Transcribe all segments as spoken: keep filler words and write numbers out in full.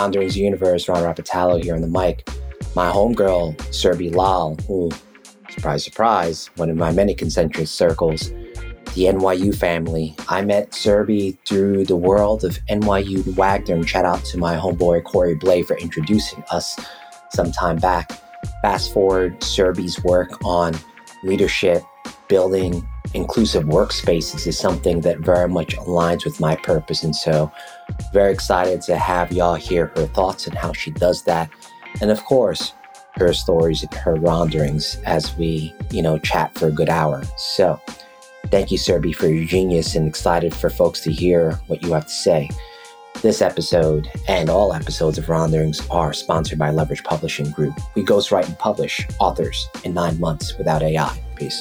Ronderings Universe, Ron Rapatalo here on the mic. My homegirl, Surbi Lal, who, surprise, surprise, one of my many concentric circles, the N Y U family. I met Surbi through the world of N Y U Wagner, and shout out to my homeboy Corey Blay for introducing us some time back. Fast forward, Surbi's work on leadership, building inclusive workspaces is something that very much aligns with my purpose. And so very excited to have y'all hear her thoughts and how she does that. And of course, her stories and her Ronderings as we, you know, chat for a good hour. So thank you, Surbi, for your genius, and excited for folks to hear what you have to say. This episode and all episodes of Ronderings are sponsored by Leverage Publishing Group. We ghostwrite and publish authors in nine months without A I. Peace.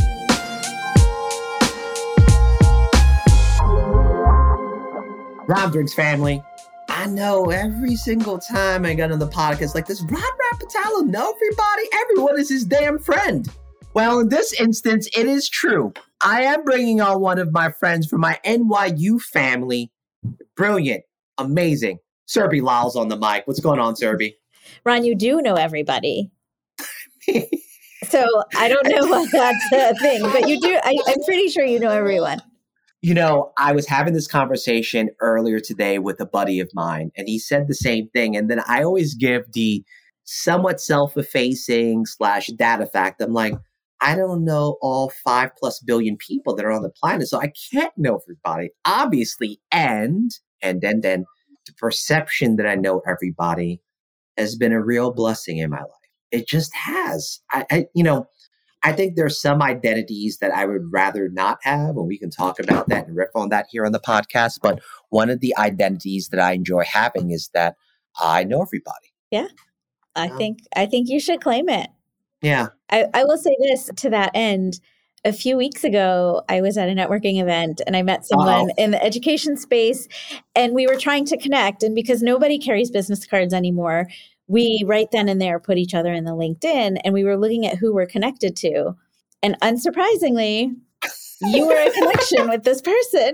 Ronderings family. I know every single time I get on the podcast like this, Ron Rapatalo know everybody. Everyone is his damn friend. Well, in this instance, it is true. I am bringing on one of my friends from my N Y U family. Brilliant, amazing. Surbi Lal's on the mic. What's going on, Surbi? Ron, you do know everybody. So I don't know what that's a thing, but you do. I, I'm pretty sure you know everyone. You know, I was having this conversation earlier today with a buddy of mine, and he said the same thing. And then I always give the somewhat self-effacing slash data fact. I'm like, I don't know all five plus billion people that are on the planet, so I can't know everybody, obviously. And, and then, then the perception that I know everybody has been a real blessing in my life. It just has. I, I you know, I think there's some identities that I would rather not have, and we can talk about that and riff on that here on the podcast. But one of the identities that I enjoy having is that I know everybody. Yeah, I um, think I think you should claim it. Yeah. I, I will say this to that end. A few weeks ago, I was at a networking event and I met someone Uh-oh. in the education space, and we were trying to connect. And because nobody carries business cards anymore, we right then and there put each other in the LinkedIn, and we were looking at who we're connected to. And unsurprisingly, you were a connection with this person,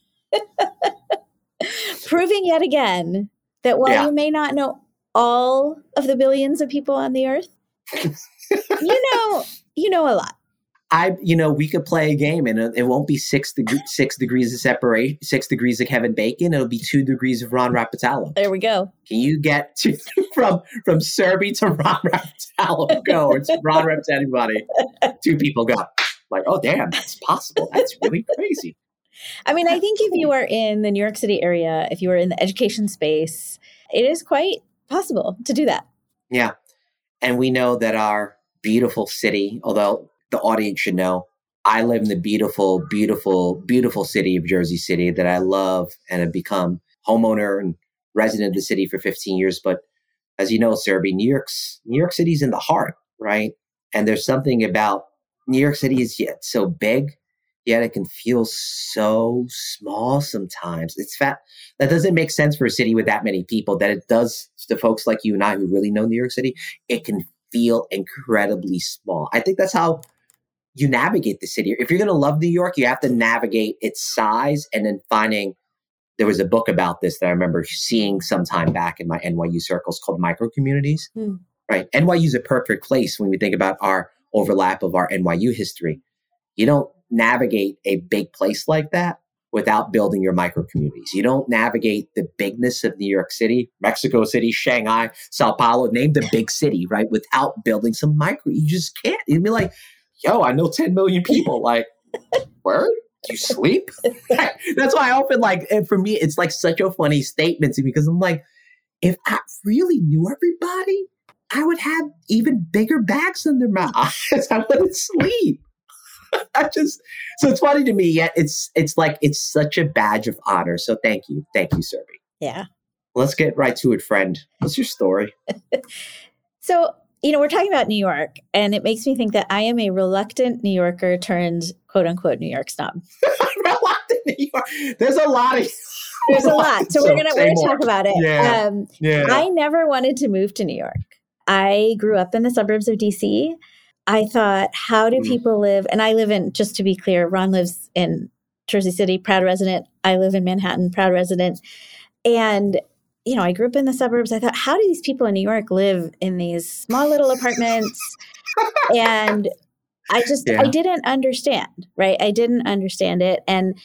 proving yet again that while yeah. you may not know all of the billions of people on the earth, you know, you know a lot. I, you know, we could play a game, and it won't be six, deg- six degrees of separation, six degrees of Kevin Bacon. It'll be two degrees of Ron Rapatalo. There we go. Can you get to, from from Surbi to Ron Rapatalo? Go. Or to Ron Rap to anybody. Two people go. Like, oh, damn, that's possible. That's really crazy. I mean, I think if you are in the New York City area, if you are in the education space, it is quite possible to do that. Yeah. And we know that our beautiful city, although the audience should know, I live in the beautiful, beautiful, beautiful city of Jersey City that I love and have become homeowner and resident of the city for fifteen years. But as you know, Surbi, New York's New York City's in the heart, right? And there's something about New York City is yet so big, yet it can feel so small sometimes. It's fat. That doesn't make sense for a city with that many people. That it does to folks like you and I who really know New York City. It can feel incredibly small. I think that's how you navigate the city. If you're going to love New York, you have to navigate its size, and then finding, there was a book about this that I remember seeing some time back in my N Y U circles called Micro Communities, mm. right? N Y U is a perfect place when we think about our overlap of our N Y U history. You don't navigate a big place like that without building your micro communities. You don't navigate the bigness of New York City, Mexico City, Shanghai, Sao Paulo, name the big city, right? Without building some micro. You just can't. You'd be like, yo, I know ten million people. Like, where? Do you sleep? That's why I often like, and for me, it's like such a funny statement to me, because I'm like, if I really knew everybody, I would have even bigger bags under my eyes. I wouldn't sleep. I just, so it's funny to me. Yet it's, it's like, it's such a badge of honor. So thank you. Thank you, Surbi. Yeah. Let's get right to it, friend. What's your story? So, you know, we're talking about New York, and it makes me think that I am a reluctant New Yorker turned quote unquote New York snob. Reluctant New York. There's a lot of, there's a lot. So, so we're going to, we're going to talk about it. Yeah. Um, yeah. I never wanted to move to New York. I grew up in the suburbs of D C. I thought, how do people live? And I live in, just to be clear, Ron lives in Jersey City, proud resident. I live in Manhattan, proud resident. And you know, I grew up in the suburbs. I thought, how do these people in New York live in these small little apartments? And I just, Yeah. I didn't understand, right? I didn't understand it. And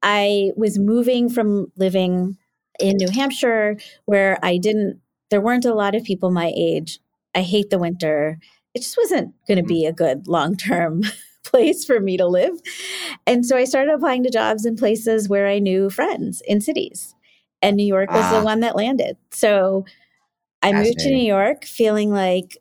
I was moving from living in New Hampshire where I didn't, there weren't a lot of people my age. I hate the winter. It just wasn't going to be a good long-term place for me to live. And so I started applying to jobs in places where I knew friends in cities. And New York was Ah, the one that landed. So I moved to New fascinating. York feeling like,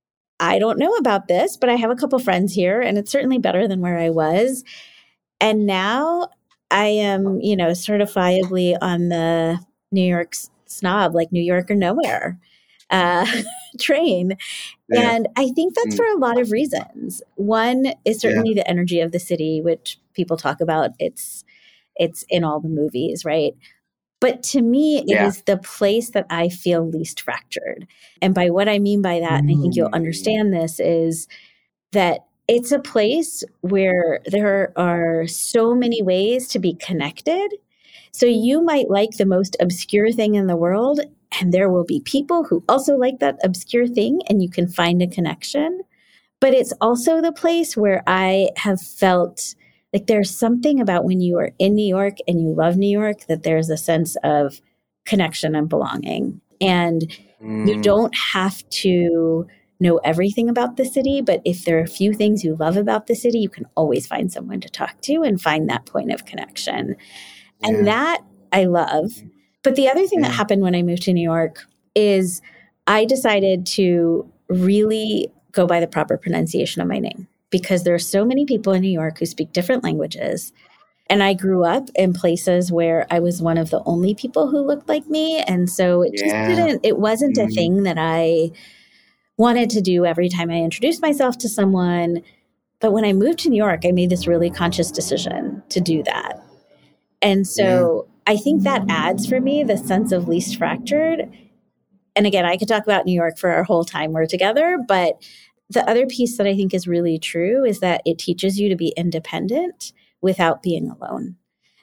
I don't know about this, but I have a couple friends here and it's certainly better than where I was. And now I am, you know, certifiably on the New York snob, like New York or nowhere uh, train. Yeah. And I think that's Mm, for a lot of reasons. One is yeah. certainly the energy of the city, which people talk about. It's it's in all the movies, right? But to me, it Yeah. is the place that I feel least fractured. And by what I mean by that, and I think you'll Mm, understand this, is that it's a place where there are so many ways to be connected. So you might like the most obscure thing in the world, and there will be people who also like that obscure thing, and you can find a connection. But it's also the place where I have felt like there's something about when you are in New York and you love New York, that there's a sense of connection and belonging. And you mm, don't have to know everything about the city, but if there are a few things you love about the city, you can always find someone to talk to and find that point of connection. And yeah. that I love. But the other thing that Yeah. happened when I moved to New York is I decided to really go by the proper pronunciation of my name because there are so many people in New York who speak different languages. And I grew up in places where I was one of the only people who looked like me. And so it just Yeah. didn't, it wasn't a Mm, thing that I wanted to do every time I introduced myself to someone. But when I moved to New York, I made this really conscious decision to do that. And yeah. so I think that adds for me the sense of least fractured. And again, I could talk about New York for our whole time we're together, but the other piece that I think is really true is that it teaches you to be independent without being alone.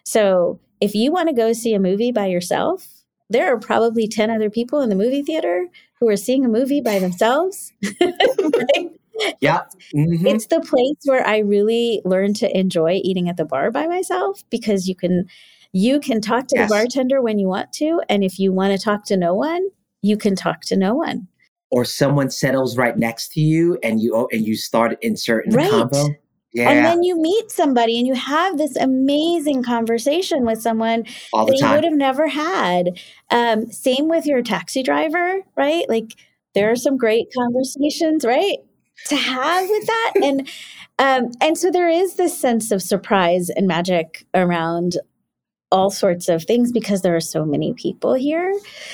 So if you want to go see a movie by yourself, there are probably ten other people in the movie theater who are seeing a movie by themselves. Right? Yeah. Hmm. It's the place where I really learned to enjoy eating at the bar by myself because you can you can talk to the Yes. bartender when you want to, and if you want to talk to no one, you can talk to no one. Or someone settles right next to you and you and you start inserting the Right. convo. And Yeah. then you meet somebody and you have this amazing conversation with someone All the that you would time. have never had. Um, same with your taxi driver, right? Like there are some great conversations, right? To have with that. And um, and so there is this sense of surprise and magic around all sorts of things because there are so many people here.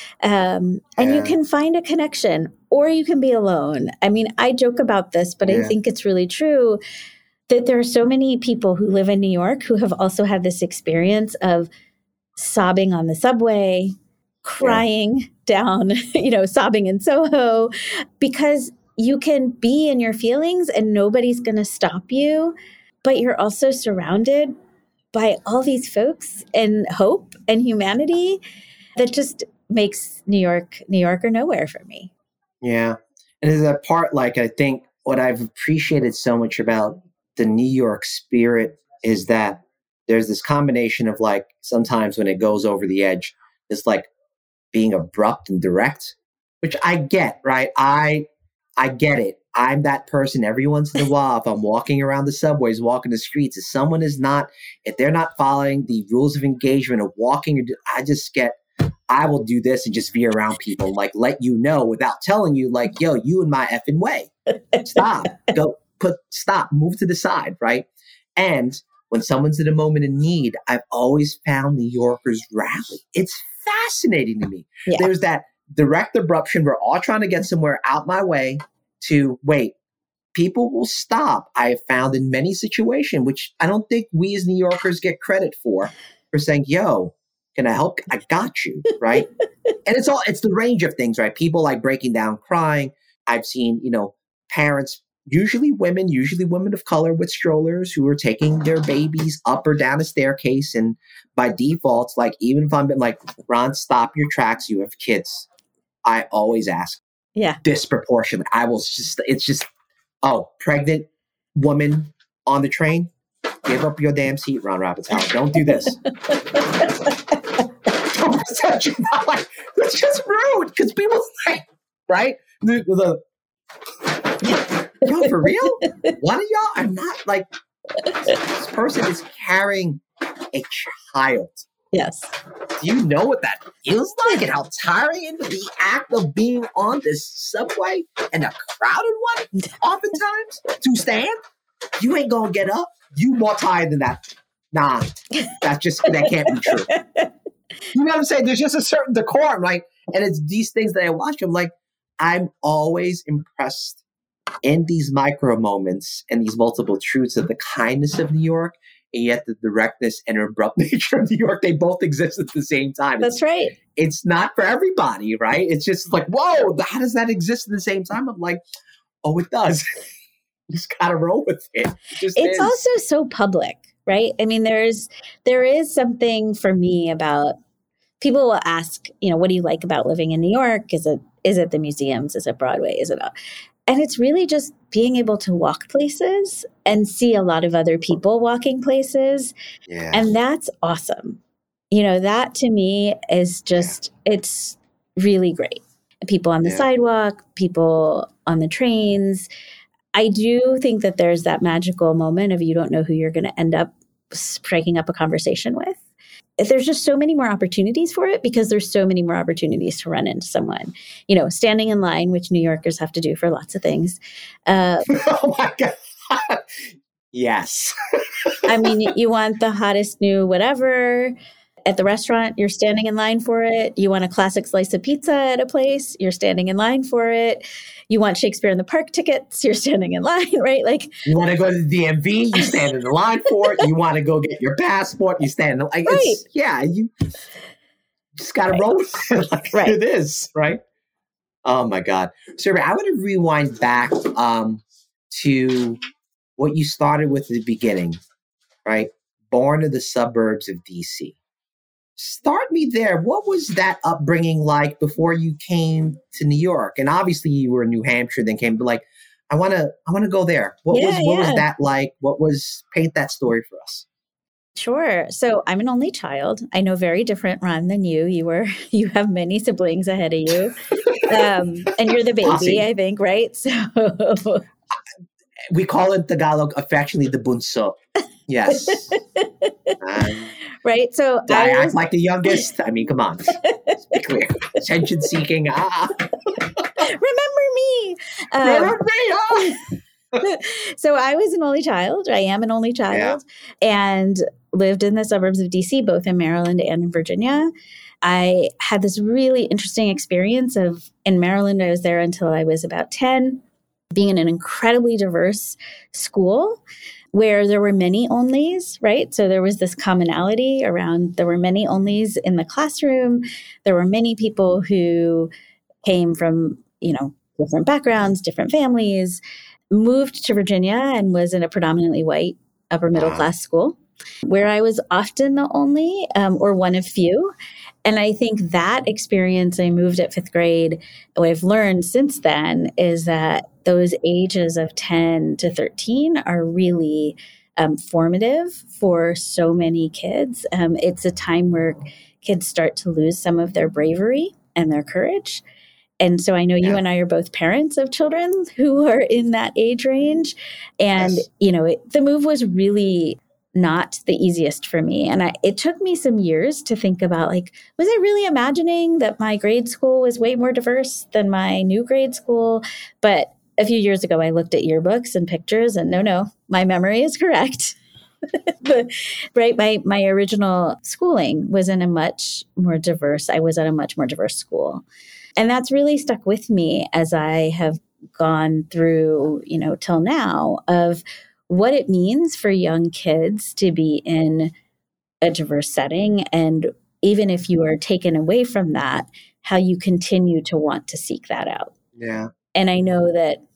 Um, and you Yeah. can find a connection or you can be alone. I mean, I joke about this, but I Yeah. think it's really true that there are so many people who live in New York who have also had this experience of sobbing on the subway, Yeah. crying down, you know, sobbing in Soho, because you can be in your feelings and nobody's going to stop you, but you're also surrounded by all these folks and hope and humanity that just makes New York, New York or nowhere for me. Yeah. And there's a part like I think what I've appreciated so much about the New York spirit is that there's this combination of like sometimes when it goes over the edge, it's like being abrupt and direct, which I get, right? I I get it. I'm that person every once in a while. If I'm walking around the subways, walking the streets, if someone is not, if they're not following the rules of engagement of walking, I just get, I will do this and just veer around people, like let you know without telling you, like, yo, you in my effing way. Stop. Go put stop, move to the side, right? And when someone's in a moment of need, I've always found New Yorkers rally. It's fascinating to me. Yeah. There's that direct abruption. We're all trying to get somewhere out my way to wait. People will stop. I have found in many situations, which I don't think we as New Yorkers get credit for, for saying, yo, can I help? I got you, right? And it's all, it's the range of things, right? People like breaking down, crying. I've seen, you know, parents usually women, usually women of color with strollers who are taking their babies up or down a staircase. And by default, like, even if I'm like, Ron, stop your tracks, you have kids. I always ask. Yeah. Disproportionate. I will just, it's just, oh, pregnant woman on the train, give up your damn seat, Ron Rapoport. Don't do this. It's just rude because people say, right? The, the, yo, for real? One of y'all are not like, this person is carrying a child. Yes. Do you know what that feels like and how tiring it is, the act of being on this subway and a crowded one, oftentimes, to stand? You ain't gonna get up. You more tired than that. Nah, that's just, that can't be true. You know what I'm saying? There's just a certain decorum, like, and it's these things that I watch. I'm like, I'm always impressed in these micro moments and these multiple truths of the kindness of New York, and yet the directness and abrupt nature of New York. They both exist at the same time. That's it's, right. It's not for everybody, right? It's just like, whoa, how does that exist at the same time? I'm like, oh, it does. You just gotta roll with it. It just it's is. Also so public, right? I mean, there's there is something for me about people will ask, you know, what do you like about living in New York? Is it is it the museums? Is it Broadway? Is it all? And it's really just being able to walk places and see a lot of other people walking places. Yeah. And that's awesome. You know, that to me is just, yeah. It's really great. People on the yeah. sidewalk, people on the trains. I do think that there's that magical moment of you don't know who you're going to end up striking up a conversation with. There's just so many more opportunities for it because there's so many more opportunities to run into someone, you know, standing in line, which New Yorkers have to do for lots of things. Uh, oh my God. Yes. I mean, you want the hottest new whatever at the restaurant, you're standing in line for it. You want a classic slice of pizza at a place, you're standing in line for it. You want Shakespeare in the Park tickets, you're standing in line, right? Like, you want to go to the D M V, you stand in the line for it. You want to go get your passport, you stand in the line. Right. Yeah, you just got to right. roll with it like right. it is, right? Oh my God. Surabhi, I want to rewind back um, to what you started with at the beginning, right? Born in the suburbs of D C. Start me there. What was that upbringing like before you came to New York? And obviously you were in New Hampshire, then came, but like, I want to, I want to go there. What yeah, was, what yeah. was that like? What was, paint that story for us. Sure. So I'm an only child. I know very different, Ron, than you. You were, you have many siblings ahead of you. Um, and you're the baby, awesome. I think, right? So we call it Tagalog affectionately the bunso. Yes. um, right. So do I, I act was... like the youngest? I mean, come on. Let's be clear. Attention seeking. Ah. Remember me. Um, Remember me. Ah. So I was an only child. I am an only child yeah. and lived in the suburbs of D C, both in Maryland and in Virginia. I had this really interesting experience of in Maryland. I was there until I was about ten, being in an incredibly diverse school where there were many onlys, right? So there was this commonality around, there were many onlys in the classroom. There were many people who came from, you know, different backgrounds, different families, moved to Virginia and was in a predominantly white upper middle class school where I was often the only um, or one of few. And I think that experience, I moved at fifth grade. What I've learned since then is that those ages of ten to thirteen are really um, formative for so many kids. Um, it's a time where kids start to lose some of their bravery and their courage. And so I know yeah. you and I are both parents of children who are in that age range. And, yes. you know, it, the move was really not the easiest for me. And I, it took me some years to think about, like, was I really imagining that my grade school was way more diverse than my new grade school? But a few years ago, I looked at yearbooks and pictures and no, no, my memory is correct. the, right. My, my original schooling was in a much more diverse, I was at a much more diverse school. And that's really stuck with me as I have gone through, you know, till now of what it means for young kids to be in a diverse setting. And even if you are taken away from that, how you continue to want to seek that out. Yeah. And I know that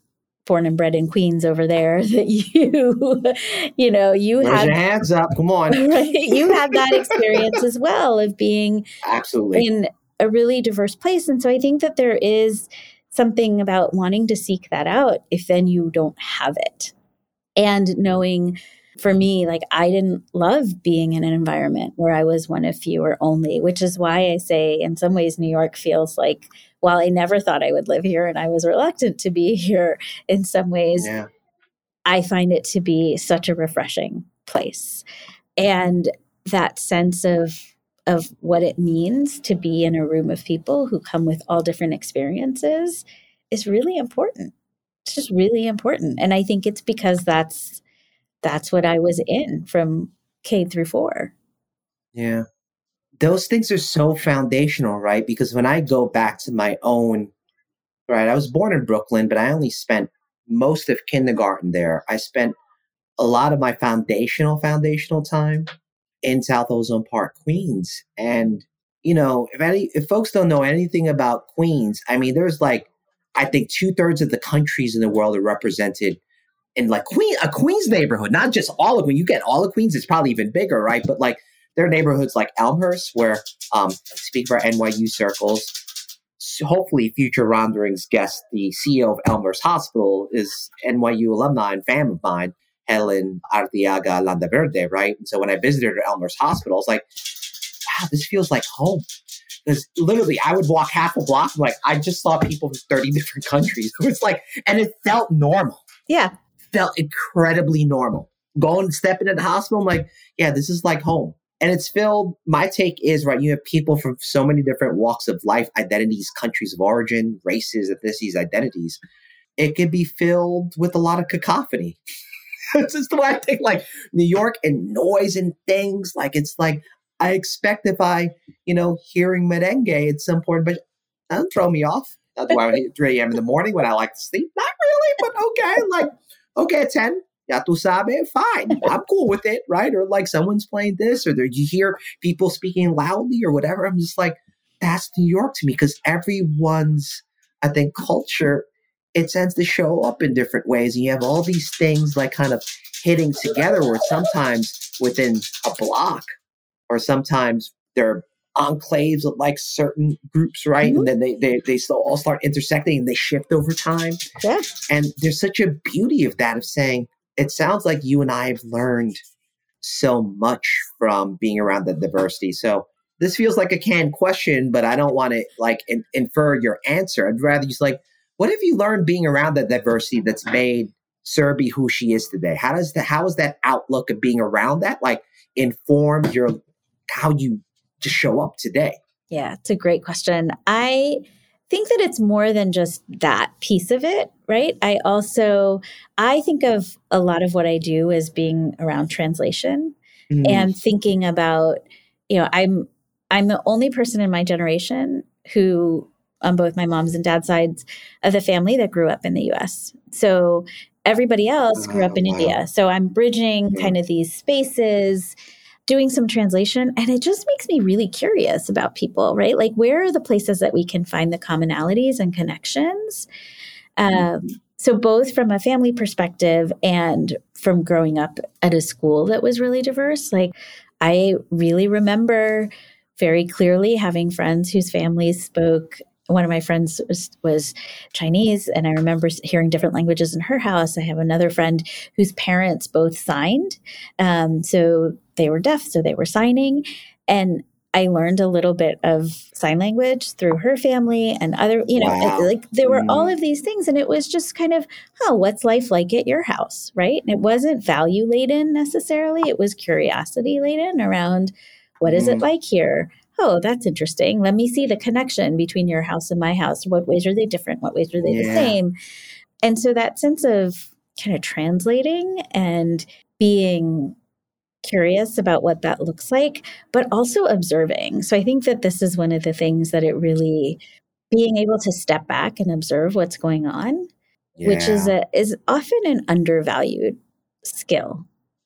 born and bred in Queens over there, that you, you know, you Raise had your hands up. Come on. right, you had that experience as well of being Absolutely in a really diverse place. And so I think that there is something about wanting to seek that out if then you don't have it. And knowing, for me, like I didn't love being in an environment where I was one of few or only, which is why I say in some ways New York feels like, while I never thought I would live here and I was reluctant to be here in some ways, yeah. I find it to be such a refreshing place. And that sense of of what it means to be in a room of people who come with all different experiences is really important. It's just really important. And I think it's because that's that's what I was in from K through four. Yeah. Those things are so foundational, right? Because when I go back to my own, right, I was born in Brooklyn, but I only spent most of kindergarten there. I spent a lot of my foundational, foundational time in South Ozone Park, Queens. And, you know, if any, if folks don't know anything about Queens, I mean, there's like, I think two thirds of the countries in the world are represented in like Queen, a Queens neighborhood, not just all of when you get all of Queens, it's probably even bigger, right? But like there are neighborhoods like Elmhurst, where um, speak for N Y U circles. So hopefully, future Ronderings guest, the C E O of Elmhurst Hospital, is N Y U alumni and fan of mine, Helen Arteaga Landaverde, right? And so when I visited her Elmhurst Hospital, I was like, wow, this feels like home. Because literally, I would walk half a block, and like I just saw people from thirty different countries. It was like, and it felt normal. Yeah. Felt incredibly normal. Going, stepping in the hospital, I'm like, yeah, this is like home. And it's filled, my take is, right, you have people from so many different walks of life, identities, countries of origin, races, ethnicities, identities. It could be filled with a lot of cacophony. It's just the way I think, like New York and noise and things. Like, it's like, I expect if I, you know, hearing merengue at some point, but that'll throw me off. That's why I hit three a.m. in the morning when I like to sleep. Not really, but okay. Like, okay, at ten, ya tu sabe, fine. I'm cool with it, right? Or like someone's playing this, or there, you hear people speaking loudly or whatever. I'm just like, that's New York to me, because everyone's, I think, culture, it tends to show up in different ways. And you have all these things like kind of hitting together, where sometimes within a block, or sometimes they're enclaves of like certain groups, right? Mm-hmm. And then they they they all start intersecting and they shift over time. Yeah. And there's such a beauty of that, of saying, it sounds like you and I have learned so much from being around the diversity. So this feels like a canned question, but I don't want to like in, infer your answer. I'd rather just like, what have you learned being around the diversity that's made Surabhi who she is today? How does the how has that outlook of being around that like informed your how you to show up today? Yeah, it's a great question. I think that it's more than just that piece of it, right? I also, I think of a lot of what I do as being around translation mm. and thinking about, you know, I'm, I'm the only person in my generation who, on both my mom's and dad's sides of the family, that grew up in the U S. So everybody else grew up in oh, wow. India. So I'm bridging yeah. kind of these spaces, doing some translation, and it just makes me really curious about people, right? Like, where are the places that we can find the commonalities and connections? Um, so both from a family perspective and from growing up at a school that was really diverse, like I really remember very clearly having friends whose families spoke. One of my friends was, was Chinese, and I remember hearing different languages in her house. I have another friend whose parents both signed. Um, so they were deaf, so they were signing. And I learned a little bit of sign language through her family and other, you know, wow. like there were mm. all of these things. And it was just kind of, oh, what's life like at your house, right? And it wasn't value laden necessarily. It was curiosity laden around, what is mm. it like here? Oh, that's interesting. Let me see the connection between your house and my house. What ways are they different? What ways are they yeah. the same? And so that sense of kind of translating and being curious about what that looks like, but also observing. So I think that this is one of the things that it really, being able to step back and observe what's going on, yeah. which is a, is often an undervalued skill.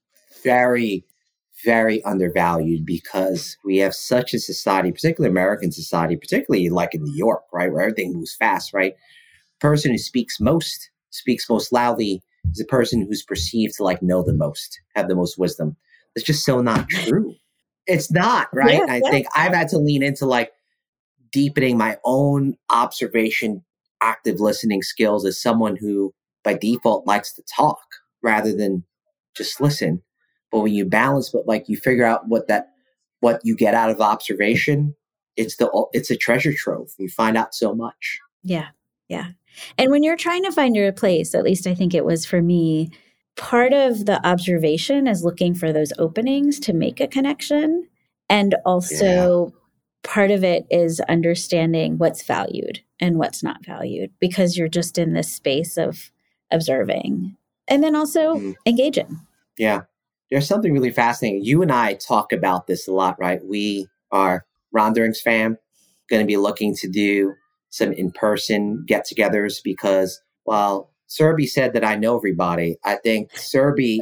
Very very undervalued, because we have such a society, particularly American society, particularly like in New York, right, where everything moves fast, right? Person who speaks most speaks most loudly is the person who's perceived to like know the most, have the most wisdom. It's just so not true. It's not, right? Yeah, And I yeah. think I've had to lean into like deepening my own observation, active listening skills as someone who by default likes to talk rather than just listen. But when you balance, but like you figure out what that, what you get out of observation, it's the, it's a treasure trove. You find out so much. Yeah. Yeah. And when you're trying to find your place, at least I think it was for me, part of the observation is looking for those openings to make a connection. And also yeah. part of it is understanding what's valued and what's not valued, because you're just in this space of observing and then also mm. engaging. Yeah. There's something really fascinating. You and I talk about this a lot, right? We are Ronderings fam, going to be looking to do some in-person get-togethers because while Surabhi said that I know everybody, I think Surabhi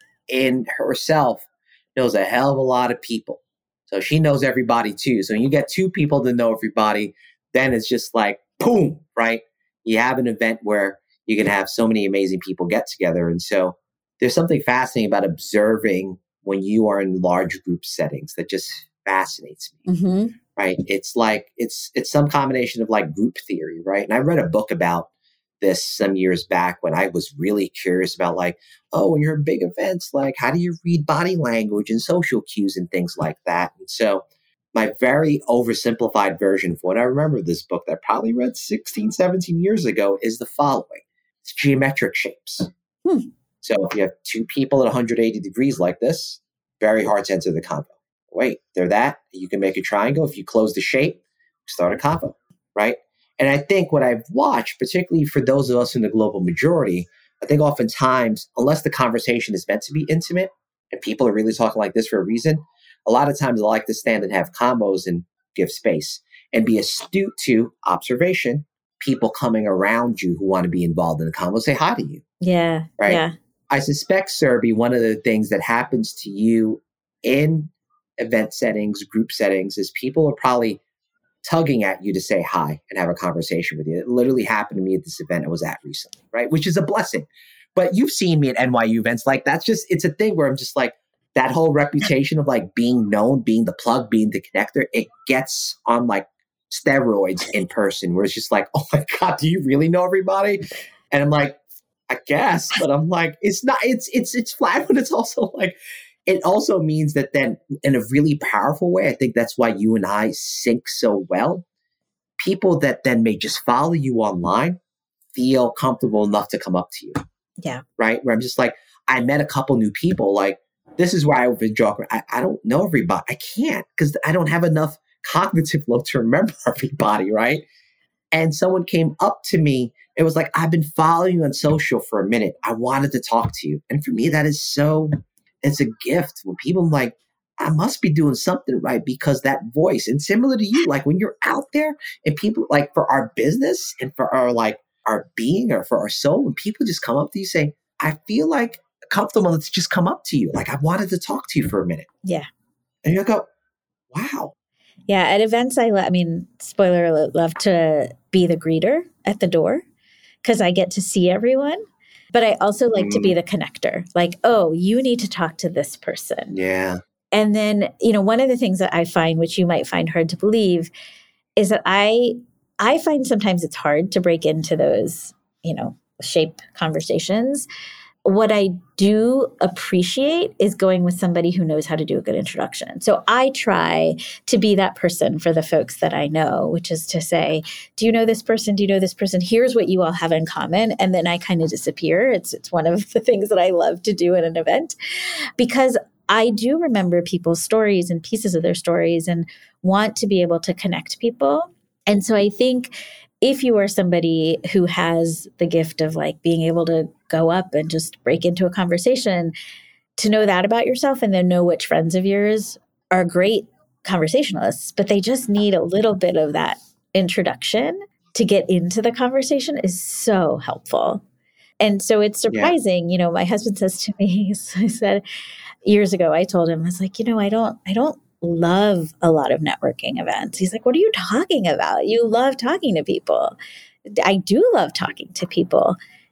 in herself knows a hell of a lot of people. So she knows everybody too. So when you get two people to know everybody, then it's just like, boom, right? You have an event where you can have so many amazing people get together. And so there's something fascinating about observing when you are in large group settings that just fascinates me, mm-hmm. right? It's like, it's it's some combination of like group theory, right? And I read a book about this some years back when I was really curious about like, oh, when you're in big events, like how do you read body language and social cues and things like that? And so my very oversimplified version of what I remember of this book that I probably read sixteen, seventeen years ago is the following. It's geometric shapes. Hmm. So if you have two people at one hundred eighty degrees like this, very hard to enter the convo. Wait, they're that. You can make a triangle. If you close the shape, start a convo, right? And I think what I've watched, particularly for those of us in the global majority, I think oftentimes, unless the conversation is meant to be intimate and people are really talking like this for a reason, a lot of times I like to stand and have combos and give space and be astute to observation, people coming around you who want to be involved in the convo, say hi to you. Yeah. Right. Yeah. I suspect, Surabhi, one of the things that happens to you in event settings, group settings, is people are probably tugging at you to say hi and have a conversation with you. It literally happened to me at this event I was at recently, right? Which is a blessing. But you've seen me at N Y U events. Like that's just, it's a thing where I'm just like, that whole reputation of like being known, being the plug, being the connector, it gets on like steroids in person where it's just like, oh my God, do you really know everybody? And I'm like, I guess, but I'm like, it's not, it's, it's, it's flat, but it's also like, it also means that then in a really powerful way, I think that's why you and I sync so well. People that then may just follow you online feel comfortable enough to come up to you. Yeah. Right. Where I'm just like, I met a couple new people. Like, this is where I would joke. I, I don't know everybody. I can't because I don't have enough cognitive load to remember everybody. Right. And someone came up to me. It was like, I've been following you on social for a minute. I wanted to talk to you. And for me, that is so, it's a gift when people are like, I must be doing something right because that voice. And similar to you, like when you're out there and people like for our business and for our like our being or for our soul, when people just come up to you saying, I feel like comfortable to just come up to you. Like I wanted to talk to you for a minute. Yeah. And you go, wow. Yeah. At events, I, I mean, spoiler alert, love to be the greeter at the door because I get to see everyone. But I also like mm. to be the connector. Like, oh, you need to talk to this person. Yeah. And then, you know, one of the things that I find, which you might find hard to believe, is that I I find sometimes it's hard to break into those, you know, shape conversations. What I do appreciate is going with somebody who knows how to do a good introduction. So I try to be that person for the folks that I know, which is to say, do you know this person? Do you know this person? Here's what you all have in common. And then I kind of disappear. It's it's one of the things that I love to do at an event because I do remember people's stories and pieces of their stories and want to be able to connect people. And so I think if you are somebody who has the gift of like being able to go up and just break into a conversation, to know that about yourself and then know which friends of yours are great conversationalists, but they just need a little bit of that introduction to get into the conversation is so helpful. And so it's surprising, yeah. you know, my husband says to me, he said years ago, I told him, I was like, you know, I don't, I don't love a lot of networking events. He's like, what are you talking about? You love talking to people. I do love talking to people.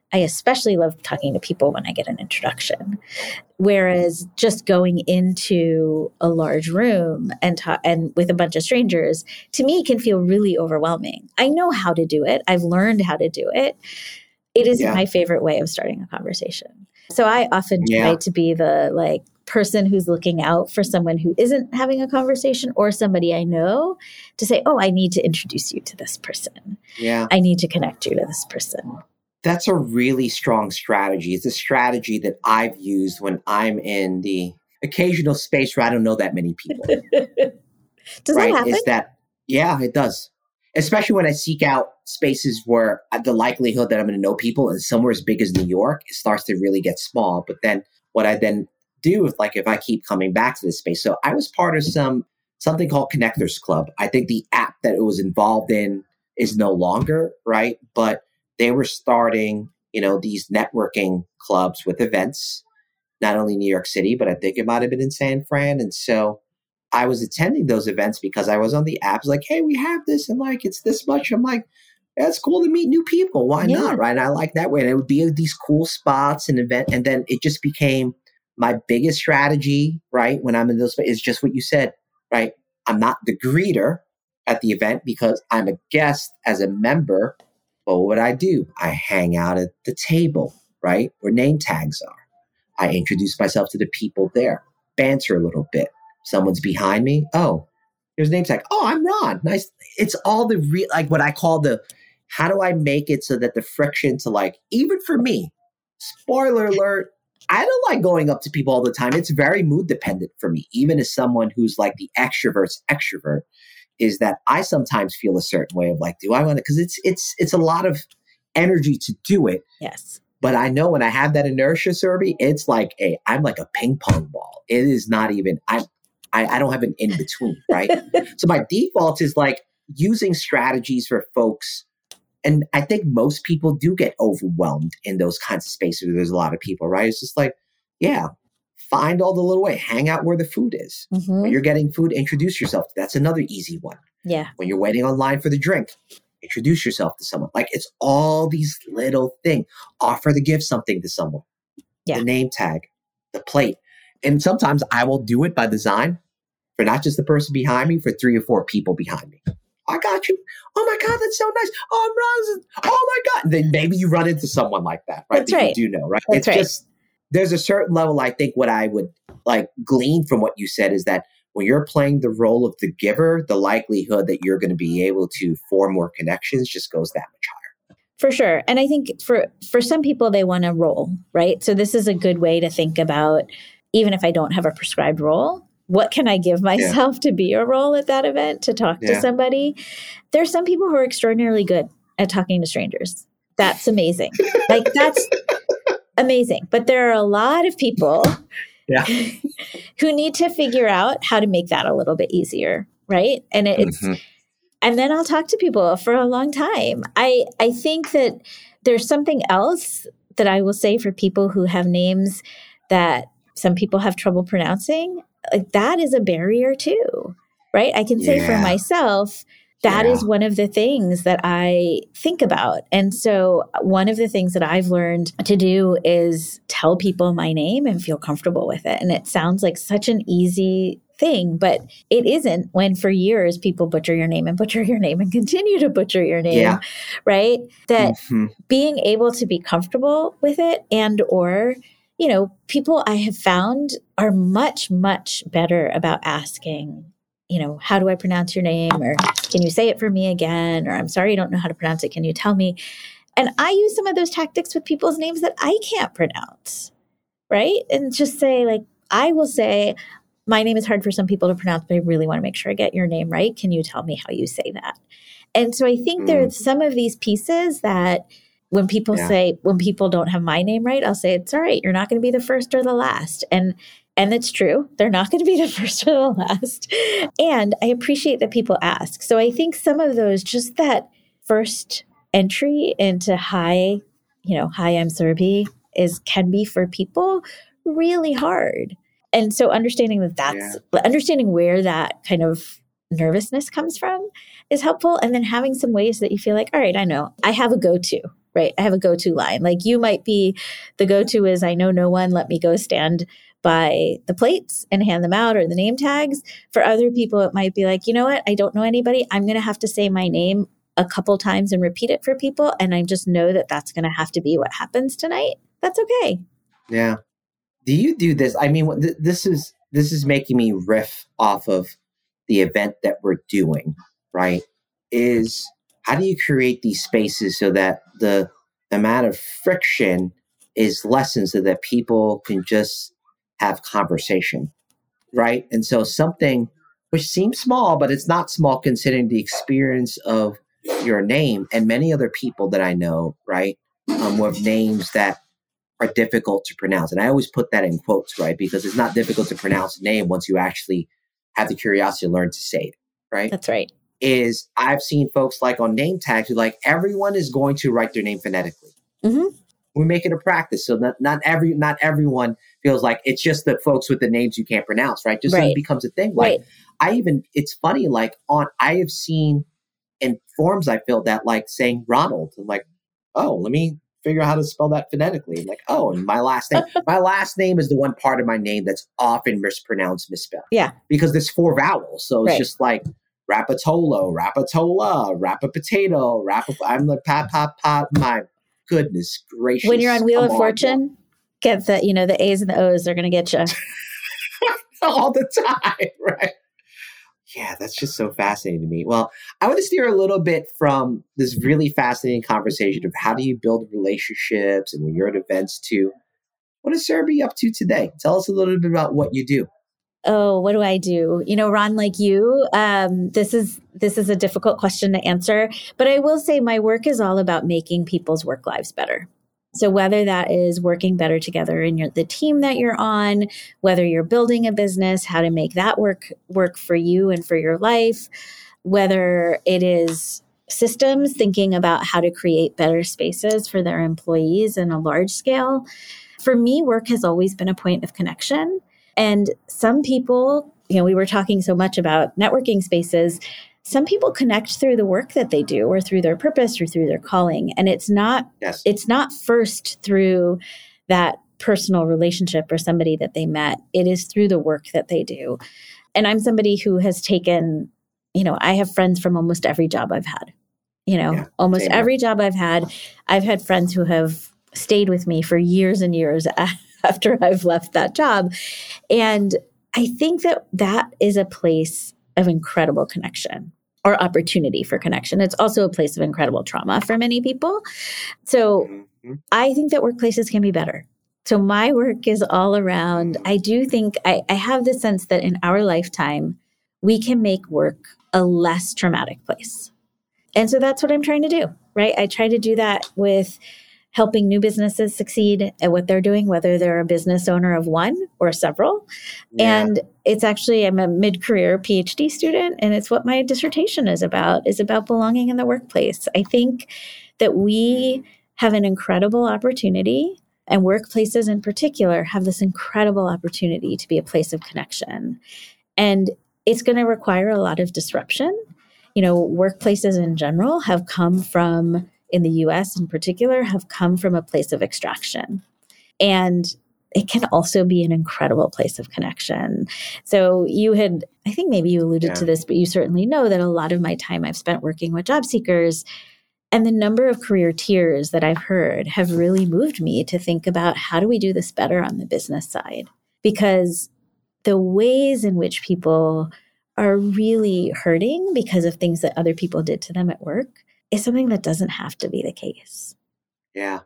I especially love talking to people when I get an introduction. Whereas just going into a large room and ta- and with a bunch of strangers, to me, can feel really overwhelming. I know how to do it. I've learned how to do it. It is Yeah. my favorite way of starting a conversation. So I often try Yeah. to be the like person who's looking out for someone who isn't having a conversation or somebody I know to say, oh, I need to introduce you to this person. Yeah. I need to connect you to this person. That's a really strong strategy. It's a strategy that I've used when I'm in the occasional space where I don't know that many people. Does right? that happen? Is that, yeah, it does. Especially when I seek out spaces where the likelihood that I'm going to know people and somewhere as big as New York, it starts to really get small. But then what I then do is like, if I keep coming back to this space. So I was part of some, something called Connectors Club. I think the app that it was involved in is no longer, right? But they were starting, you know, these networking clubs with events, not only in New York City, but I think it might have been in San Fran. And so I was attending those events because I was on the apps like, hey, we have this and like, it's this much. I'm like, yeah, it's cool to meet new people. Why Yeah. not? Right. And I like that way. And it would be these cool spots and event. And then it just became my biggest strategy, right? When I'm in those, is just what you said, right? I'm not the greeter at the event because I'm a guest as a member. But what would I do? I hang out at the table, right? Where name tags are. I introduce myself to the people there, banter a little bit. Someone's behind me. Oh, here's a name tag. Oh, I'm Ron. Nice. It's all the real, like what I call the, how do I make it so that the friction to like, even for me, spoiler alert, I don't like going up to people all the time. It's very mood dependent for me, even as someone who's like the extrovert's extrovert, is that I sometimes feel a certain way of like, do I want to, because it's, it's, it's a lot of energy to do it. Yes. But I know when I have that inertia, Surabhi, it's like a, I'm like a ping pong ball. It is not even, I'm, I, I don't have an in between, right? So my default is like using strategies for folks. And I think most people do get overwhelmed in those kinds of spaces where there's a lot of people, right? It's just like, yeah, find all the little way, hang out where the food is. Mm-hmm. When you're getting food, introduce yourself. That's another easy one. Yeah. When you're waiting online for the drink, introduce yourself to someone. Like it's all these little things. Offer to give something to someone. Yeah. The name tag, the plate. And sometimes I will do it by design for not just the person behind me, for three or four people behind me. I got you. Oh my God, that's so nice. Oh, I'm Rosin. Oh my God. And then maybe you run into someone like that, right? That's that right. You do know, right? That's it's right. just, there's a certain level, I think what I would like glean from what you said is that when you're playing the role of the giver, the likelihood that you're going to be able to form more connections just goes that much higher. For sure. And I think for, for some people, they want to roll, right? So this is a good way to think about, even if I don't have a prescribed role, what can I give myself yeah. to be a role at that event, to talk yeah. to somebody? There's some people who are extraordinarily good at talking to strangers. That's amazing. Like that's amazing. But there are a lot of people yeah. who need to figure out how to make that a little bit easier, right? And it's mm-hmm. and then I'll talk to people for a long time. I I think that there's something else that I will say for people who have names that some people have trouble pronouncing. Like that is a barrier too, right? I can say yeah. for myself, that yeah. is one of the things that I think about. And so one of the things that I've learned to do is tell people my name and feel comfortable with it. And it sounds like such an easy thing, but it isn't when for years people butcher your name and butcher your name and continue to butcher your name, yeah. right? That mm-hmm. being able to be comfortable with it and or you know, people I have found are much, much better about asking, you know, how do I pronounce your name? Or can you say it for me again? Or I'm sorry, I don't know how to pronounce it. Can you tell me? And I use some of those tactics with people's names that I can't pronounce, right? And just say like, I will say, my name is hard for some people to pronounce, but I really want to make sure I get your name right. Can you tell me how you say that? And so I think mm. there's some of these pieces that when people yeah. say, when people don't have my name right, I'll say, it's all right. You're not going to be the first or the last. And and it's true. They're not going to be the first or the last. And I appreciate that people ask. So I think some of those, just that first entry into hi, you know, hi, I'm Surabhi, is can be for people really hard. And so understanding that that's, yeah. understanding where that kind of nervousness comes from is helpful. And then having some ways that you feel like, all right, I know, I have a go-to. right? I have a go-to line. Like you might be, the go-to is, I know no one, let me go stand by the plates and hand them out or the name tags. For other people, it might be like, you know what? I don't know anybody. I'm going to have to say my name a couple times and repeat it for people. And I just know that that's going to have to be what happens tonight. That's okay. Yeah. Do you do this? I mean, th- this is, this is making me riff off of the event that we're doing, right? Is how do you create these spaces so that the amount of friction is lessened so that people can just have conversation, right? And so something which seems small, but it's not small considering the experience of your name and many other people that I know, right? Um, with names that are difficult to pronounce. And I always put that in quotes, right? Because it's not difficult to pronounce a name once you actually have the curiosity to learn to say it, right? That's right. Is I've seen folks like on name tags who like everyone is going to write their name phonetically. Mm-hmm. We make it a practice. So not, not every not everyone feels like it's just the folks with the names you can't pronounce, right? Just right. So it becomes a thing. Like right. I even, it's funny, like on, I have seen in forms I filled out like saying Ronald. I'm like, oh, let me figure out how to spell that phonetically. I'm like, oh, and my last name. My last name is the one part of my name that's often mispronounced, misspelled. Yeah. Because there's four vowels. So it's right. just like Rapatolo, Rapatola, Rapapotato, Rapa. I'm like, pop, pop, pop. My goodness gracious. When you're on Wheel of Fortune, get the, you know, the A's and the O's are going to get you. All the time, right? Yeah, that's just so fascinating to me. Well, I want to steer a little bit from this really fascinating conversation of how do you build relationships and when you're at events to what is Sarah B up to today? Tell us a little bit about what you do. Oh, what do I do? You know, Ron, like you, um, this is this is a difficult question to answer, but I will say my work is all about making people's work lives better. So whether that is working better together in your, the team that you're on, whether you're building a business, how to make that work work for you and for your life, whether it is systems, thinking about how to create better spaces for their employees in a large scale. For me, work has always been a point of connection. And some people, you know, we were talking so much about networking spaces. Some people connect through the work that they do or through their purpose or through their calling. And it's not, yes. it's not first through that personal relationship or somebody that they met. It is through the work that they do. And I'm somebody who has taken, you know, I have friends from almost every job I've had, you know, yeah, almost every job I've had. I've had friends who have stayed with me for years and years after I've left that job. And I think that that is a place of incredible connection or opportunity for connection. It's also a place of incredible trauma for many people. So mm-hmm. I think that workplaces can be better. So my work is all around, I do think, I, I have the sense that in our lifetime, we can make work a less traumatic place. And so that's what I'm trying to do, right? I try to do that with helping new businesses succeed at what they're doing, whether they're a business owner of one or several. Yeah. And it's actually, I'm a mid-career PhD student, and it's what my dissertation is about, is about belonging in the workplace. I think that we have an incredible opportunity, and workplaces in particular have this incredible opportunity to be a place of connection. And it's going to require a lot of disruption. You know, workplaces in general have come from, in the U S in particular, have come from a place of extraction. And it can also be an incredible place of connection. So you had, I think maybe you alluded yeah. to this, but you certainly know that a lot of my time I've spent working with job seekers, and the number of career tiers that I've heard have really moved me to think about how do we do this better on the business side? Because the ways in which people are really hurting because of things that other people did to them at work is something that doesn't have to be the case. Yeah.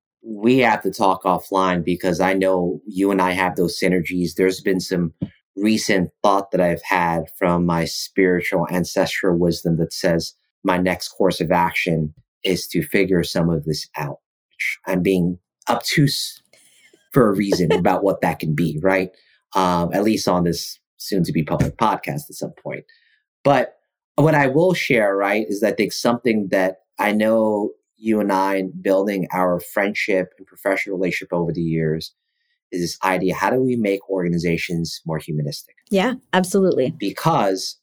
We have to talk offline because I know you and I have those synergies. There's been some recent thought that I've had from my spiritual ancestral wisdom that says my next course of action is to figure some of this out. I'm being obtuse for a reason about what that can be, right? Um, at least on this soon to be public podcast at some point. But what I will share, right, is I think something that I know you and I in building our friendship and professional relationship over the years is this idea, how do we make organizations more humanistic? Yeah, absolutely. Because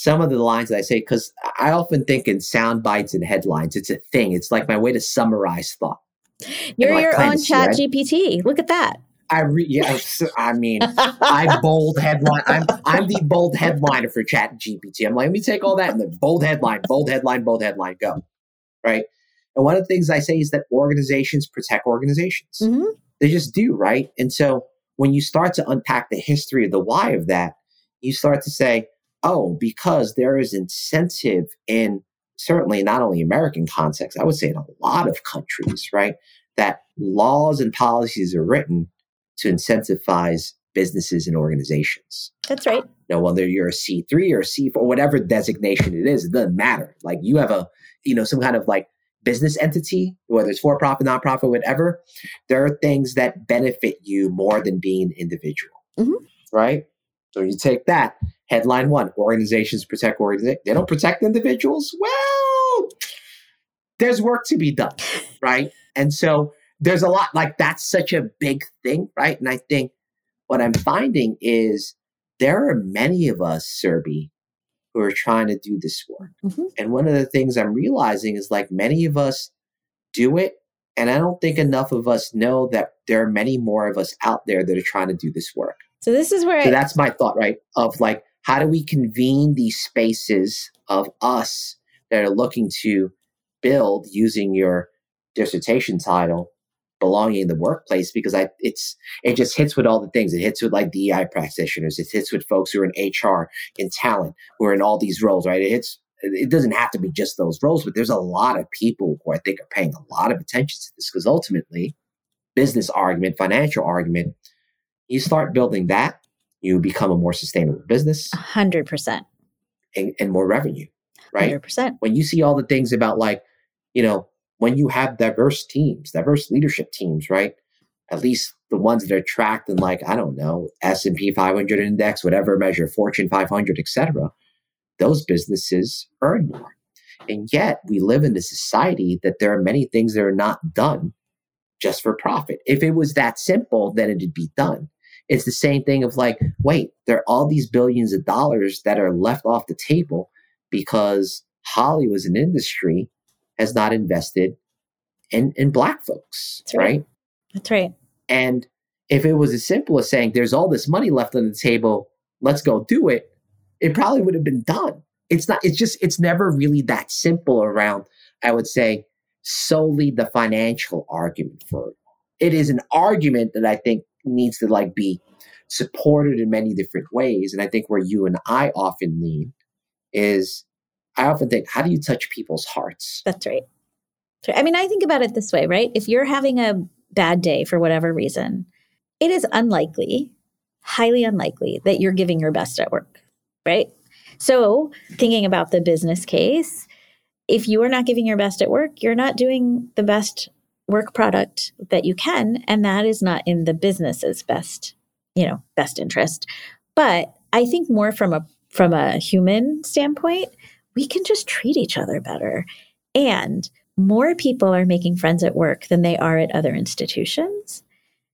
some of the lines that I say, because I often think in sound bites and headlines. It's a thing. It's like my way to summarize thought. You're like your own Chat G P T. Look at that. I re- yeah, I mean, I bold headline. I'm I'm the bold headliner for Chat G P T. I'm like, let me take all that and then bold headline, bold headline, bold headline, go. Right. And one of the things I say is that organizations protect organizations. Mm-hmm. They just do, right? And so when you start to unpack the history of the why of that, you start to say, oh, because there is incentive in certainly not only American context, I would say in a lot of countries, right, that laws and policies are written to incentivize businesses and organizations. That's right. Now, whether you're a C three or a C four, whatever designation it is, it doesn't matter. Like you have a, you know, some kind of like business entity, whether it's for-profit, nonprofit, whatever, there are things that benefit you more than being an individual, mm-hmm. right? So you take that, headline one, organizations protect organizations. They don't protect individuals? Well, there's work to be done, right? And so there's a lot, like that's such a big thing, right? And I think what I'm finding is there are many of us, Surabhi, who are trying to do this work. Mm-hmm. And one of the things I'm realizing is like many of us do it. And I don't think enough of us know that there are many more of us out there that are trying to do this work. So this is where So I- that's my thought, right? Of like, how do we convene these spaces of us that are looking to build using your dissertation title, belonging in the workplace? Because I, it's, it just hits with all the things. It hits with like D E I practitioners. It hits with folks who are in H R, in talent, who are in all these roles, right? It hits, it doesn't have to be just those roles, but there's a lot of people who I think are paying a lot of attention to this because ultimately, business argument, financial argument, you start building that, you become a more sustainable business. one hundred percent. And, and more revenue, right? one hundred percent. When you see all the things about like, you know, when you have diverse teams, diverse leadership teams, right? At least the ones that are tracked in like, I don't know, S and P five hundred index, whatever measure, Fortune five hundred, et cetera, those businesses earn more. And yet we live in a society that there are many things that are not done just for profit. If it was that simple, then it'd be done. It's the same thing of like, wait, there are all these billions of dollars that are left off the table because Hollywood as an industry has not invested in, in Black folks, That's right. right? That's right. And if it was as simple as saying, there's all this money left on the table, let's go do it, it probably would have been done. It's not, it's just, it's never really that simple around, I would say, solely the financial argument for it. It is an argument that I think needs to like be supported in many different ways. And I think where you and I often lean is, I often think, how do you touch people's hearts? That's right. That's right. I mean, I think about it this way, right? If you're having a bad day for whatever reason, it is unlikely, highly unlikely that you're giving your best at work, right? So thinking about the business case, if you are not giving your best at work, you're not doing the best work product that you can, and that is not in the business's best, you know, best interest. But I think more from a from a human standpoint, we can just treat each other better. And more people are making friends at work than they are at other institutions.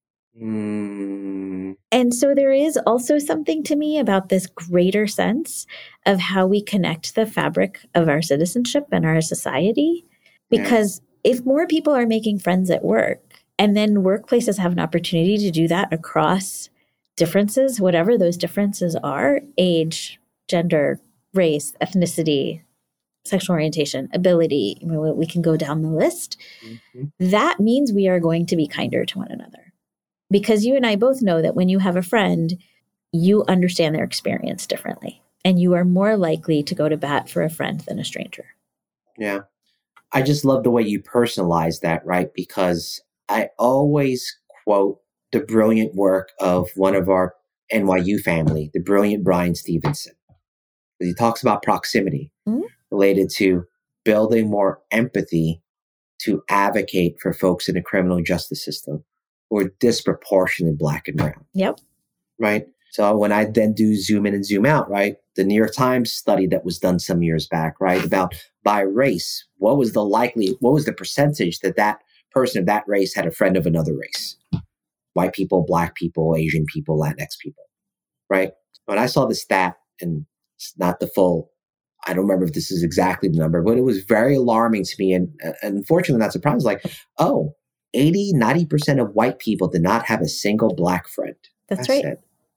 Mm. And so there is also something to me about this greater sense of how we connect the fabric of our citizenship and our society. Because yeah. if more people are making friends at work, and then workplaces have an opportunity to do that across differences, whatever those differences are, age, gender, race, ethnicity, sexual orientation, ability, we can go down the list. Mm-hmm. That means we are going to be kinder to one another. Because you and I both know that when you have a friend, you understand their experience differently. And you are more likely to go to bat for a friend than a stranger. Yeah. I just love the way you personalize that, right? Because I always quote the brilliant work of one of our N Y U family, the brilliant Brian Stevenson. He talks about proximity mm-hmm. related to building more empathy to advocate for folks in the criminal justice system who are disproportionately Black and brown. Yep. Right? So when I then do zoom in and zoom out, right? The New York Times study that was done some years back, right? About by race, what was the likely, what was the percentage that that person of that race had a friend of another race? White people, Black people, Asian people, Latinx people, right? When I saw the stat, and it's not the full I don't remember if this is exactly the number, but it was very alarming to me. And, and unfortunately, not surprised. Like, oh, eighty, ninety percent of white people did not have a single black friend. That's I right. said,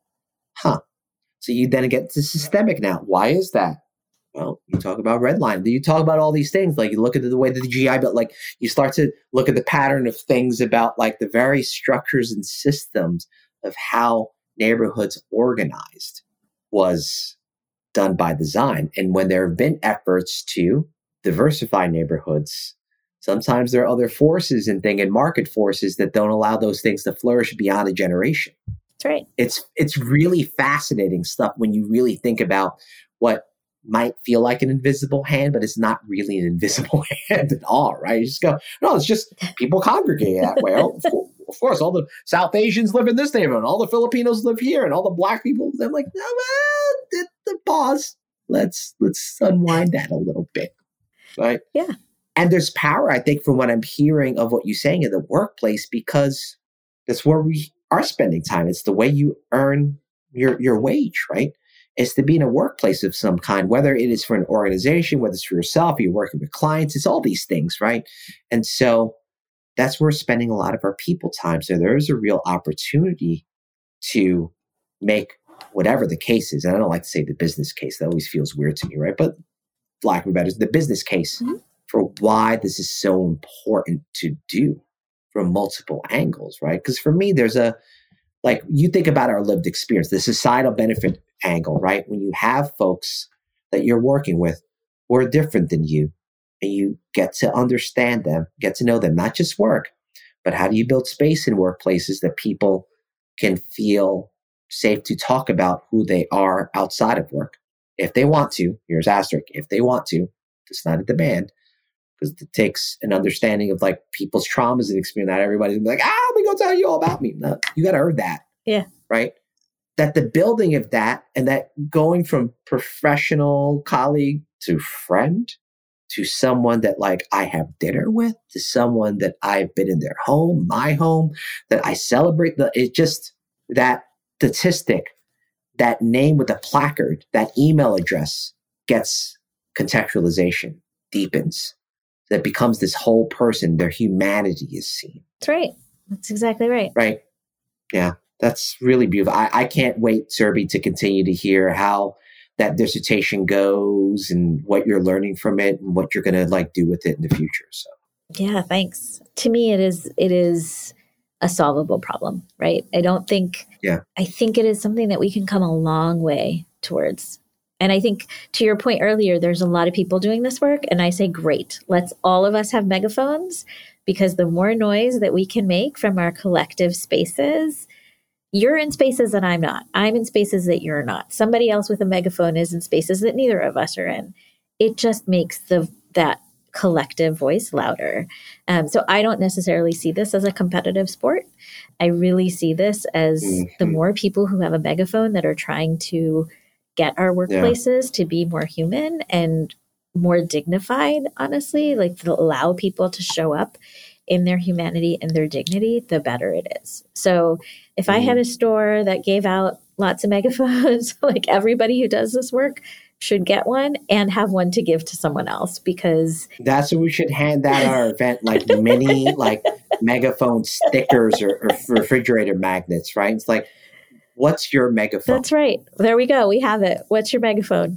huh. So you then get to systemic now. Why is that? Well, you talk about redlining. You talk about all these things. Like you look at the way that the G I Bill, like you start to look at the pattern of things about like the very structures and systems of how neighborhoods organized was done by design. And when there have been efforts to diversify neighborhoods, sometimes there are other forces and thing and market forces that don't allow those things to flourish beyond a generation. That's right. It's it's really fascinating stuff when you really think about what might feel like an invisible hand, but it's not really an invisible hand at all, right? You just go, no, it's just people congregate that way. Oh, of course, all the South Asians live in this neighborhood, all the Filipinos live here, and all the black people. They're like, no, well, the, the pause. Let's let's unwind that a little bit, right? Yeah. And there's power, I think, from what I'm hearing of what you're saying in the workplace, because that's where we are spending time. It's the way you earn your your wage, right? It's to be in a workplace of some kind, whether it is for an organization, whether it's for yourself, you're working with clients, it's all these things, right? And so that's where we're spending a lot of our people time. So there is a real opportunity to make whatever the case is. And I don't like to say the business case. That always feels weird to me, right? But lack of better, the business case mm-hmm. for why this is so important to do from multiple angles, right? Because for me, there's a, like you think about our lived experience, the societal benefit angle, right? When you have folks that you're working with who are different than you, and you get to understand them, get to know them, not just work, but how do you build space in workplaces that people can feel safe to talk about who they are outside of work? If they want to, here's asterisk, if they want to, it's not a demand, because it takes an understanding of like people's traumas and experience. Not everybody's gonna be like, ah, let me go tell you all about me. No, you got to earn that. Yeah. Right. That the building of that and that going from professional colleague to friend to someone that like I have dinner with, to someone that I've been in their home, my home, that I celebrate. The it just that statistic, that name with a placard, that email address gets contextualization, deepens. That becomes this whole person, their humanity is seen. That's right. That's exactly right. Right. Yeah. That's really beautiful. I, I can't wait, Surbhi, to continue to hear how that dissertation goes and what you're learning from it and what you're going to like do with it in the future. So, yeah, thanks. To me, it is, it is a solvable problem, right? I don't think, yeah, I think it is something that we can come a long way towards. And I think to your point earlier, there's a lot of people doing this work. And I say, great, let's all of us have megaphones, because the more noise that we can make from our collective spaces, you're in spaces that I'm not. I'm in spaces that you're not. Somebody else with a megaphone is in spaces that neither of us are in. It just makes the that collective voice louder. Um, so I don't necessarily see this as a competitive sport. I really see this as mm-hmm. the more people who have a megaphone that are trying to get our workplaces yeah. to be more human and more dignified, honestly, like to allow people to show up in their humanity and their dignity, the better it is. So if mm-hmm. I had a store that gave out lots of megaphones, like everybody who does this work should get one and have one to give to someone else, because that's what we should hand out at our event, like mini like megaphone stickers or, or refrigerator magnets, right? It's like, what's your megaphone? That's right. There we go. We have it. What's your megaphone?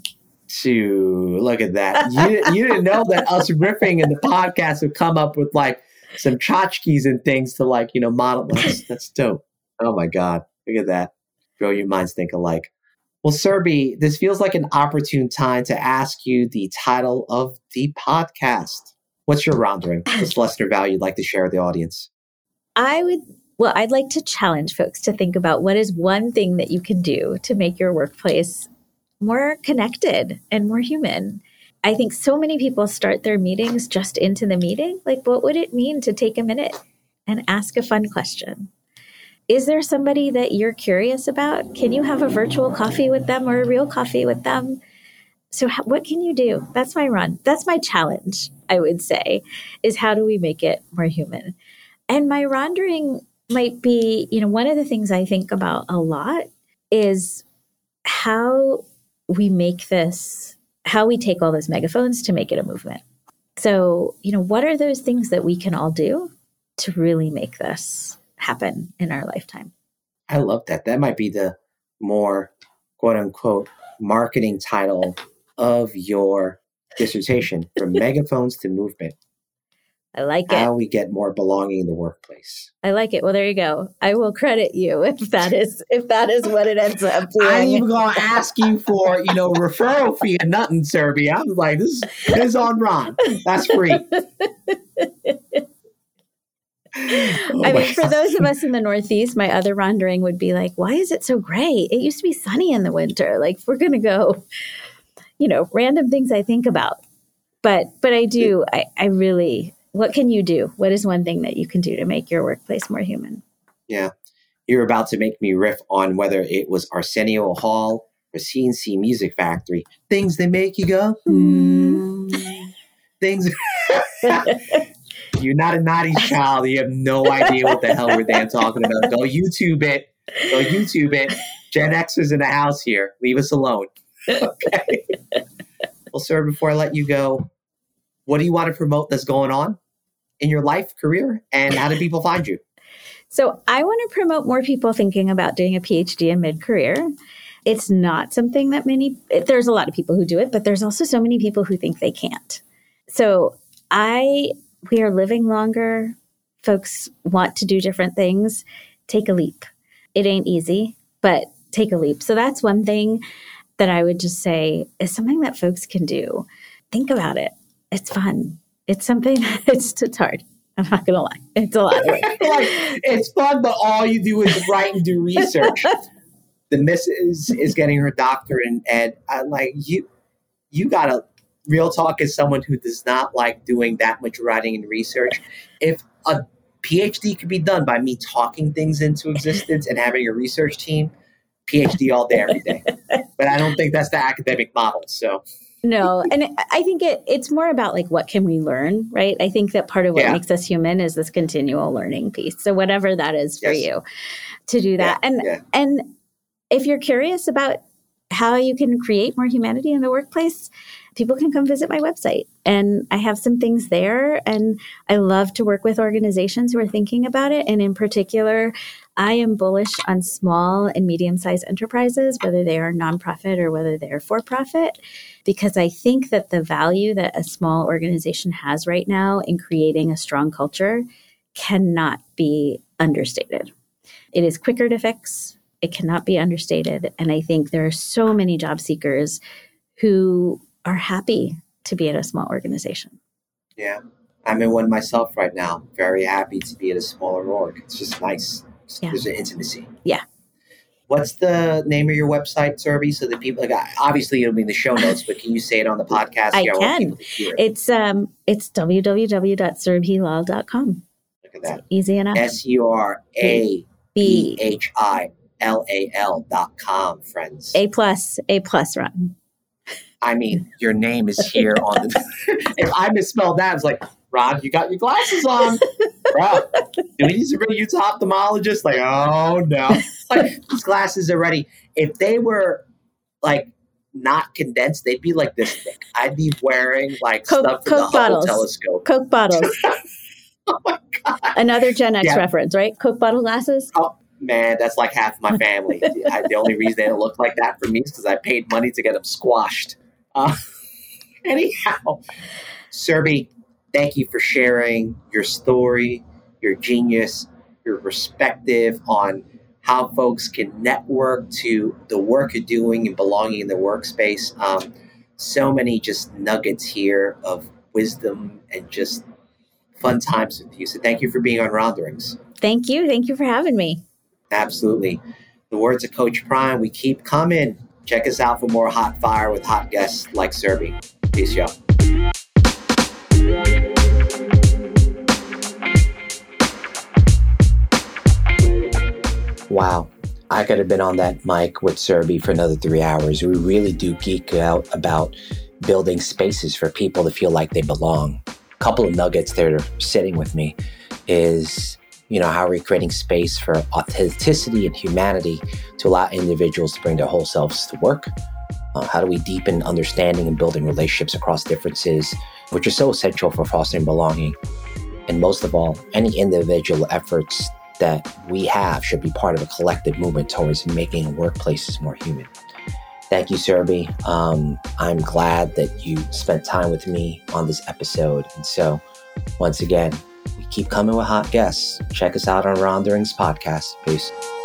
To look at that. You, you didn't know that us riffing in the podcast would come up with like some tchotchkes and things to like, you know, model. That's, that's dope. Oh my God. Look at that. Bro, your minds think alike. Well, Surbhi, this feels like an opportune time to ask you the title of the podcast. What's your rendering? What's lesser value you'd like to share with the audience? I would, well, I'd like to challenge folks to think about what is one thing that you can do to make your workplace more connected and more human. I think so many people start their meetings just into the meeting. Like, what would it mean to take a minute and ask a fun question? Is there somebody that you're curious about? Can you have a virtual coffee with them or a real coffee with them? So how, what can you do? That's my run. That's my challenge, I would say, is how do we make it more human? And my rendering might be, you know, one of the things I think about a lot is how we make this how we take all those megaphones to make it a movement. So, you know, what are those things that we can all do to really make this happen in our lifetime? I love that. That might be the more quote unquote marketing title of your dissertation, from megaphones to movement. I like it. How we get more belonging in the workplace. I like it. Well, there you go. I will credit you if that is if that is what it ends up being. I ain't even gonna ask you for, you know, referral fee or nothing, Surabhi. I was like, this, this is on Ron. That's free. Oh I mean, for God. Those of us in the Northeast, my other rendering would be like, why is it so gray? It used to be sunny in the winter. Like, we're going to go, you know, random things I think about. But but I do, I, I really, what can you do? What is one thing that you can do to make your workplace more human? Yeah. You're about to make me riff on whether it was Arsenio Hall or C N C Music Factory. Things that make you go, hmm. Things... You're not a nineties child. You have no idea what the hell we're damn talking about. Go YouTube it. Go YouTube it. Gen Xers in the house here. Leave us alone. Okay. Well, sir, before I let you go, what do you want to promote that's going on in your life, career, and how do people find you? So I want to promote more people thinking about doing a PhD in mid-career. It's not something that many, there's a lot of people who do it, but there's also so many people who think they can't. So I... We are living longer. Folks want to do different things. Take a leap. It ain't easy, but take a leap. So that's one thing that I would just say is something that folks can do. Think about it. It's fun. It's something, it's, it's hard. I'm not going to lie. It's a lot of work. Like, it's fun, but all you do is write and do research. The missus is getting her doctorate, and, and I'm like, you, you got to, real talk is someone who does not like doing that much writing and research. If a PhD could be done by me talking things into existence and having a research team, PhD all day, every day. But I don't think that's the academic model. So no, and I think it it's more about like, what can we learn, right? I think that part of what yeah. makes us human is this continual learning piece. So whatever that is for yes. you to do that. Yeah. And yeah. and if you're curious about how you can create more humanity in the workplace, people can come visit my website, and I have some things there. And I love to work with organizations who are thinking about it. And in particular, I am bullish on small and medium-sized enterprises, whether they are nonprofit or whether they are for-profit, because I think that the value that a small organization has right now in creating a strong culture cannot be understated. It is quicker to fix. It cannot be understated. And I think there are so many job seekers who are happy to be at a small organization. Yeah. I'm in one myself right now. Very happy to be at a smaller org. It's just nice. Yeah. There's an intimacy. Yeah. What's the name of your website, Surabhi? So that people, like, obviously it'll be in the show notes, but can you say it on the podcast? I can. It's um, it's w w w dot surabhi lal dot com. Look at that. It's easy enough. S U R A B H I L A L dot com, friends. A plus, A plus, Ron. I mean, your name is here on the... If I misspelled that, it's like, Rod, you got your glasses on. Bro, do we need to bring you to ophthalmologist? Like, oh, no. Like, these glasses are ready. If they were, like, not condensed, they'd be like this thick. I'd be wearing, like, Coke, stuff from Coke the bottles. Hubble telescope. Coke bottles. Oh, my God. Another Gen X yeah. reference, right? Coke bottle glasses? Oh, man, that's like half my family. I, the only reason they don't look like that for me is because I paid money to get them squashed. Uh, anyhow, Surabhi, thank you for sharing your story, your genius, your perspective on how folks can network to the work you're doing and belonging in the workspace. Um, so many just nuggets here of wisdom and just fun times with you. So thank you for being on Ronderings. Thank you. Thank you for having me. Absolutely. The words of Coach Prime, we keep coming. Check us out for more hot fire with hot guests like Surabhi. Peace, y'all. Wow. I could have been on that mic with Surabhi for another three hours. We really do geek out about building spaces for people to feel like they belong. A couple of nuggets that are sitting with me is, you know, how we're creating space for authenticity and humanity to allow individuals to bring their whole selves to work. Uh, how do we deepen understanding and building relationships across differences, which are so essential for fostering belonging? And most of all, any individual efforts that we have should be part of a collective movement towards making workplaces more human. Thank you, Surabhi. Um, I'm glad that you spent time with me on this episode. And so, once again, we keep coming with hot guests. Check us out on Ronderings podcast. Peace.